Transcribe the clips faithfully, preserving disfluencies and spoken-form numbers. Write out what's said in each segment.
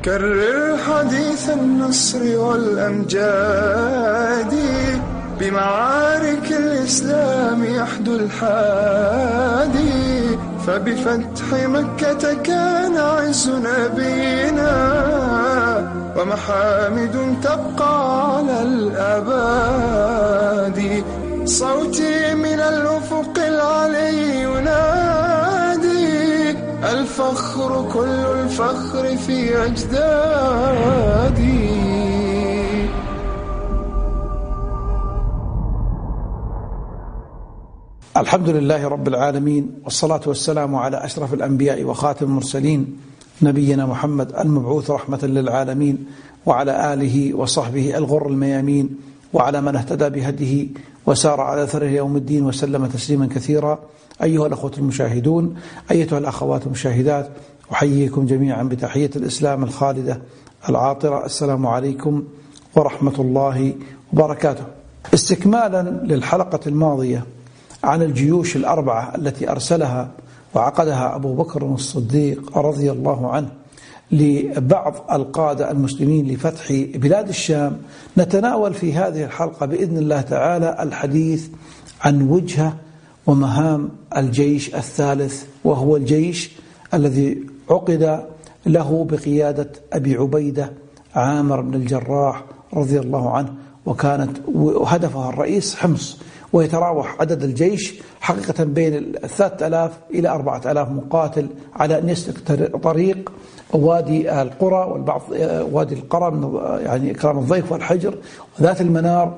كرر حديث النصر والأمجاد بمعارك الإسلام يحدو الحادي، فبفتح مكة كان عز نبينا ومحامد تبقى على الأباد. صوتي من الأفق العلي ينادي، الفخر كل الفخر في أجدادي. الحمد لله رب العالمين، والصلاة والسلام على أشرف الأنبياء وخاتم المرسلين نبينا محمد المبعوث رحمة للعالمين، وعلى آله وصحبه الغر الميامين، وعلى من اهتدى بهديه وسار على أثره يوم الدين وسلم تسليما كثيرا. أيها الأخوة المشاهدون، أيتها الأخوات المشاهدات، أحييكم جميعا بتحية الإسلام الخالدة العاطرة. السلام عليكم ورحمة الله وبركاته. استكمالا للحلقة الماضية عن الجيوش الأربعة التي أرسلها وعقدها أبو بكر الصديق رضي الله عنه لبعض القادة المسلمين لفتح بلاد الشام، نتناول في هذه الحلقة بإذن الله تعالى الحديث عن وجهة ومهام الجيش الثالث، وهو الجيش الذي عقد له بقيادة أبي عبيدة عامر بن الجراح رضي الله عنه، وكانت هدفها الرئيس حمص، ويتراوح عدد الجيش حقيقة بين الثلاثة آلاف إلى أربعة آلاف مقاتل على أن يسلك طريق وادي القرى، والبعض وادي القرى من يعني إكرام الضيف والحجر وذات المنار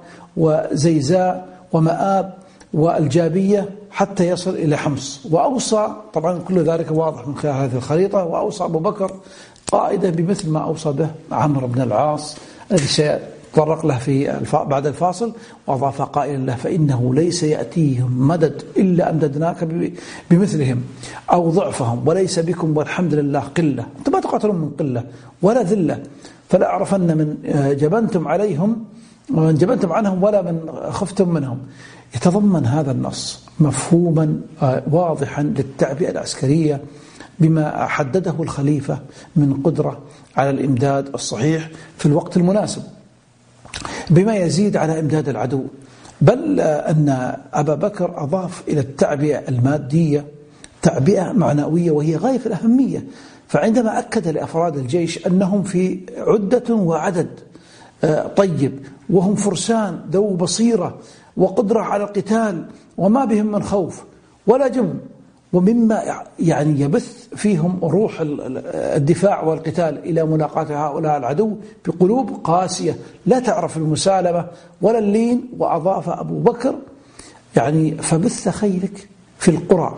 وزيزاء ومآب والجابية حتى يصل إلى حمص. وأوصى طبعا كل ذلك واضح من خلال هذه الخريطة، وأوصى أبو بكر قائدا بمثل ما أوصى به عمرو بن العاص الذي سيتطرق له في بعد الفاصل، وأضاف قائلا له: فإنه ليس يأتيهم مدد إلا أمددناك بمثلهم أو ضعفهم، وليس بكم والحمد لله قلة. أنتم ما تقاتلون من قلة ولا ذلة، فلا أعرفن من جبنتم عليهم ومن جبنتم عنهم ولا من خفتم منهم. يتضمن هذا النص مفهوما واضحا للتعبئة العسكرية بما حدده الخليفة من قدرة على الإمداد الصحيح في الوقت المناسب، بما يزيد على إمداد العدو. بل أن أبا بكر أضاف إلى التعبئة المادية تعبئة معنوية وهي غاية في الأهمية. فعندما أكد لأفراد الجيش أنهم في عدة وعدد طيب، وهم فرسان ذو بصيرة وقدرة على القتال وما بهم من خوف ولا جبن، ومما يعني يبث فيهم روح الدفاع والقتال إلى مناقشة هؤلاء العدو بقلوب قاسية لا تعرف المسالمة ولا اللين. وأضاف أبو بكر يعني: فبث خيلك في القرى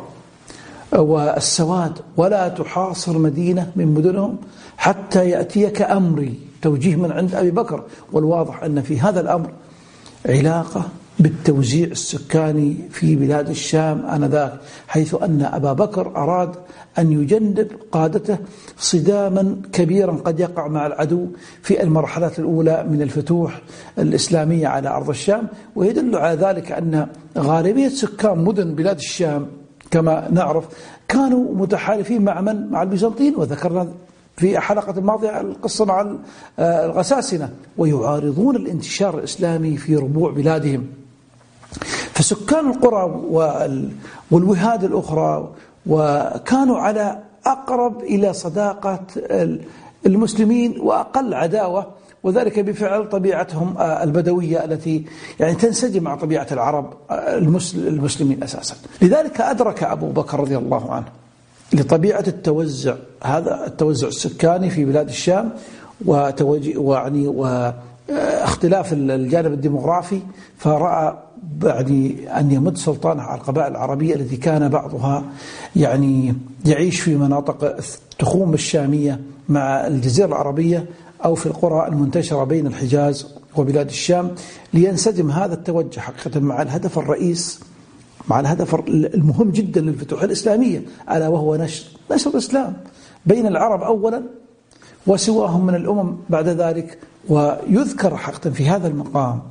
والسواد ولا تحاصر مدينة من مدنهم حتى يأتيك أمري. توجيه من عند أبي بكر، والواضح أن في هذا الأمر علاقة بالتوزيع السكاني في بلاد الشام آنذاك، حيث أن أبا بكر أراد أن يجنب قادته صداما كبيرا قد يقع مع العدو في المرحلة الأولى من الفتوح الإسلامية على أرض الشام. ويدل على ذلك أن غالبية سكان مدن بلاد الشام كما نعرف كانوا متحالفين مع من؟ مع البيزنطيين، وذكرنا في حلقة الماضية القصة مع الغساسنة، ويعارضون الانتشار الإسلامي في ربوع بلادهم. فسكان القرى والوهاد الأخرى وكانوا على أقرب إلى صداقة المسلمين وأقل عداوة، وذلك بفعل طبيعتهم البدوية التي يعني تنسجم مع طبيعة العرب المسلمين أساسا. لذلك أدرك أبو بكر رضي الله عنه لطبيعة التوزع هذا التوزع السكاني في بلاد الشام ويعني واختلاف الجانب الديمغرافي، فرأى يعني أن يمد سلطانه على القبائل العربية التي كان بعضها يعني يعيش في مناطق التخوم الشامية مع الجزيرة العربية أو في القرى المنتشرة بين الحجاز وبلاد الشام، لينسجم هذا التوجه حقيقة مع الهدف الرئيس، مع الهدف المهم جدا للفتوح الإسلامية، ألا وهو نشر نشر الإسلام بين العرب أولا وسواهم من الأمم بعد ذلك. ويذكر حقيقة في هذا المقام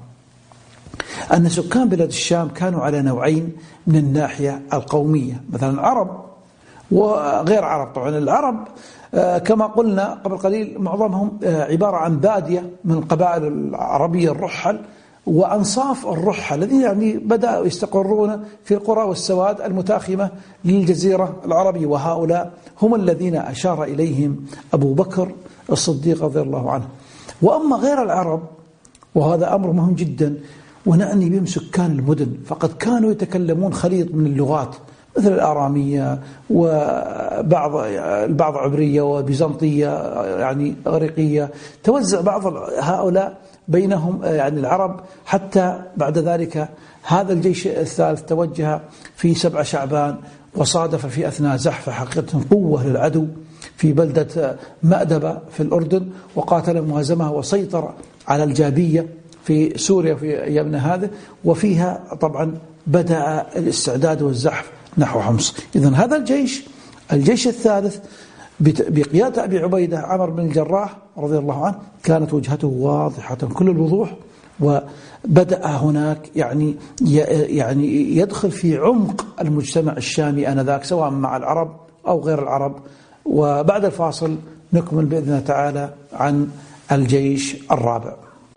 أن سكان بلاد الشام كانوا على نوعين من الناحية القومية، مثلا عرب وغير عرب. طبعا العرب كما قلنا قبل قليل معظمهم عبارة عن بادية من القبائل العربية الرحل وأنصاف الرحل الذين يعني بدأوا يستقرون في القرى والسواد المتاخمة للجزيرة العربية، وهؤلاء هم الذين أشار إليهم أبو بكر الصديق رضي الله عنه. وأما غير العرب وهذا أمر مهم جدا ونعني بهم سكان المدن، فقد كانوا يتكلمون خليط من اللغات مثل الآرامية وبعض البعض عبرية وبيزنطية يعني غريقية، توزع بعض هؤلاء بينهم يعني العرب، حتى بعد ذلك هذا الجيش الثالث توجه في سبع شعبان وصادف في أثناء زحف حقيقة قوة للعدو في بلدة مأدبة في الأردن، وقاتل مهزمها وسيطر على الجابية في سوريا في أيامنا هذه، وفيها طبعا بدأ الاستعداد والزحف نحو حمص. إذن هذا الجيش الجيش الثالث بقيادة أبي عبيدة عمرو بن الجراح رضي الله عنه كانت وجهته واضحة كل الوضوح، وبدأ هناك يعني يعني يدخل في عمق المجتمع الشامي آنذاك سواء مع العرب أو غير العرب. وبعد الفاصل نكمل بإذن الله تعالى عن الجيش الرابع.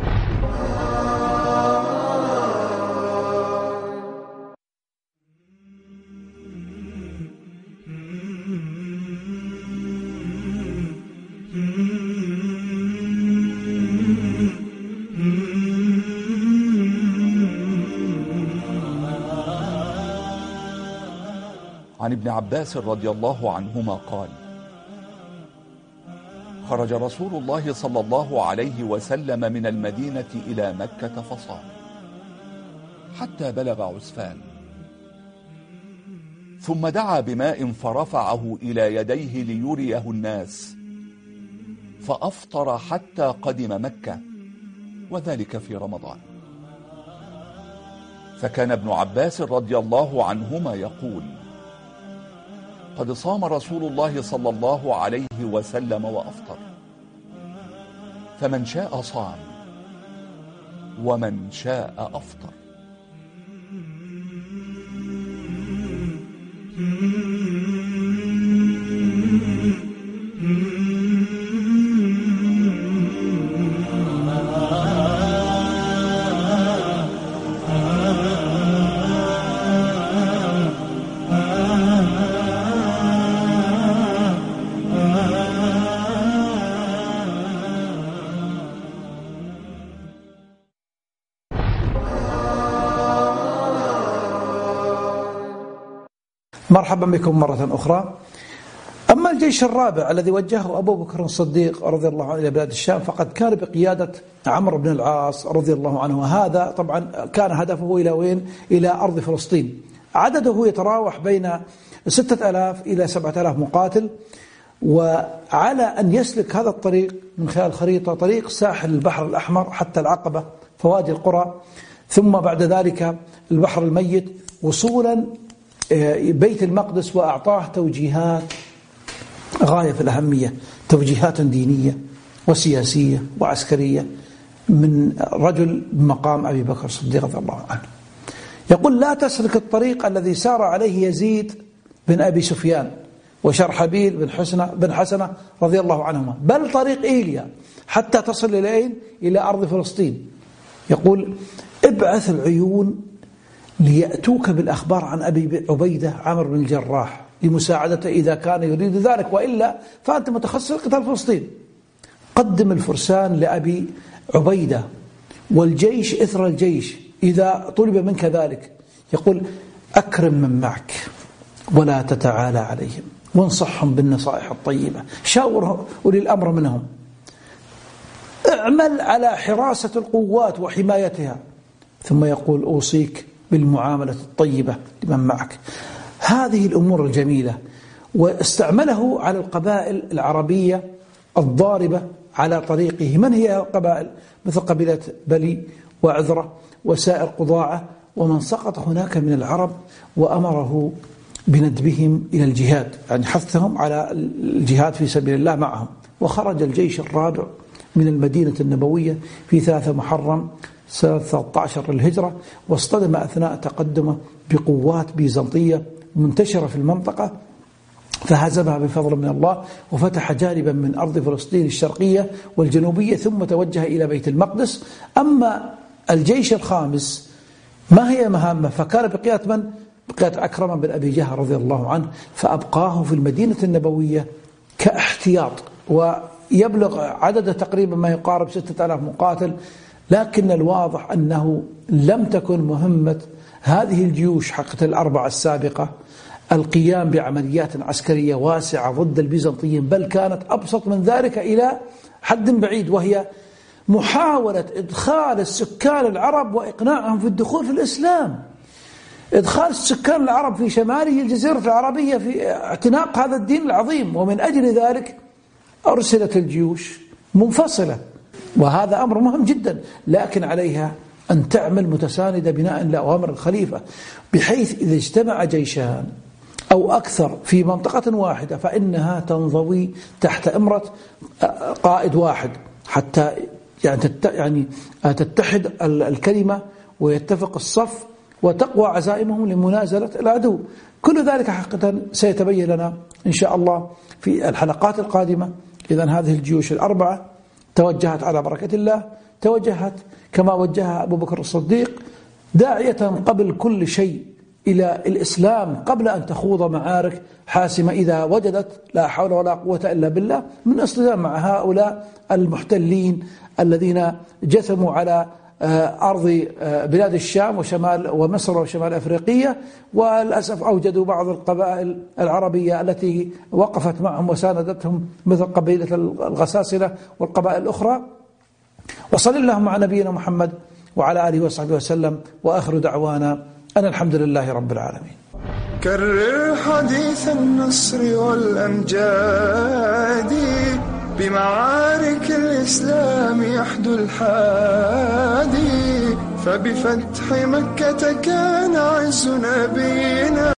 عن ابن عباس رضي الله عنهما قال: خرج رسول الله صلى الله عليه وسلم من المدينة إلى مكة فصام حتى بلغ عسفان، ثم دعا بماء فرفعه إلى يديه ليريه الناس، فأفطر حتى قدم مكة، وذلك في رمضان. فكان ابن عباس رضي الله عنهما يقول: قد صام رسول الله صلى الله عليه وسلم وأفطر، فمن شاء صام ومن شاء أفطر. مرحبا بكم مرة أخرى. أما الجيش الرابع الذي وجهه أبو بكر الصديق رضي الله عنه إلى بلاد الشام فقد كان بقيادة عمرو بن العاص رضي الله عنه، وهذا طبعا كان هدفه إلى وين؟ إلى أرض فلسطين. عدده يتراوح بين ستة آلاف إلى سبعة آلاف مقاتل، وعلى أن يسلك هذا الطريق من خلال خريطة طريق ساحل البحر الأحمر حتى العقبة فوادي القرى، ثم بعد ذلك البحر الميت وصولا بيت المقدس، وأعطاه توجيهات غاية في الأهمية، توجيهات دينية وسياسية وعسكرية من رجل بمقام أبي بكر الصديق رضي الله عنه. يقول: لا تسلك الطريق الذي سار عليه يزيد بن أبي سفيان وشرحبيل بن حسنة, بن حسنة رضي الله عنهما، بل طريق إيليا حتى تصل إلى إلى أرض فلسطين. يقول: ابعث العيون ليأتوك بالأخبار عن أبي عبيدة عمرو بن الجراح لمساعدته إذا كان يريد ذلك، وإلا فأنت متخصص قتال فلسطين. قدم الفرسان لأبي عبيدة والجيش إثر الجيش إذا طلب منك ذلك. يقول: أكرم من معك ولا تتعالى عليهم، وانصحهم بالنصائح الطيبة، شاور أولي الأمر منهم، اعمل على حراسة القوات وحمايتها. ثم يقول: أوصيك بالمعاملة الطيبة لمن معك. هذه الأمور الجميلة، واستعمله على القبائل العربية الضاربة على طريقه. من هي القبائل؟ مثل قبيلة بلي وعذرة وسائر قضاعة ومن سقط هناك من العرب، وأمره بندبهم إلى الجهاد، يعني حثهم على الجهاد في سبيل الله معهم. وخرج الجيش الرابع من المدينة النبوية في ثلاثة محرم سنة ثلاثة عشر للهجرة، واصطدم أثناء تقدمه بقوات بيزنطية منتشرة في المنطقة فهزمها بفضل من الله وفتح جانبا من أرض فلسطين الشرقية والجنوبية، ثم توجه إلى بيت المقدس. أما الجيش الخامس ما هي مهامه؟ فكان بقيادة من؟ بقيادة عكرمة بن أبي جهل رضي الله عنه، فأبقاه في المدينة النبوية كاحتياط، ويبلغ عدد تقريبا ما يقارب ستة آلاف مقاتل. لكن الواضح أنه لم تكن مهمة هذه الجيوش حقت الأربعة السابقة القيام بعمليات عسكرية واسعة ضد البيزنطيين، بل كانت أبسط من ذلك إلى حد بعيد، وهي محاولة إدخال السكان العرب وإقناعهم في الدخول في الإسلام، إدخال السكان العرب في شمال الجزيرة العربية في اعتناق هذا الدين العظيم. ومن أجل ذلك أرسلت الجيوش منفصلة، وهذا أمر مهم جدا، لكن عليها أن تعمل متساندة بناء لأوامر الخليفة، بحيث إذا اجتمع جيشان أو أكثر في منطقة واحدة فإنها تنضوي تحت إمرة قائد واحد، حتى يعني تتحد الكلمة ويتفق الصف وتقوى عزائمهم لمنازلة العدو. كل ذلك حقيقة سيتبين لنا إن شاء الله في الحلقات القادمة. إذن هذه الجيوش الأربعة توجهت على بركة الله، توجهت كما وجهها أبو بكر الصديق، داعية قبل كل شيء إلى الإسلام قبل أن تخوض معارك حاسمة إذا وجدت لا حول ولا قوة إلا بالله من اصطدام مع هؤلاء المحتلين الذين جثموا على أرض بلاد الشام وشمال ومصر وشمال أفريقيا، وللأسف أوجدوا بعض القبائل العربية التي وقفت معهم وساندتهم مثل قبيلة الغساسنة والقبائل الأخرى. وصل اللهم على نبينا محمد وعلى آله وصحبه وسلم، وآخر دعوانا أن الحمد لله رب العالمين. كرر حديث النصر والأمجاد بمعارك الإسلام يحدو الحادي، فبفتح مكة كان عز نبينا.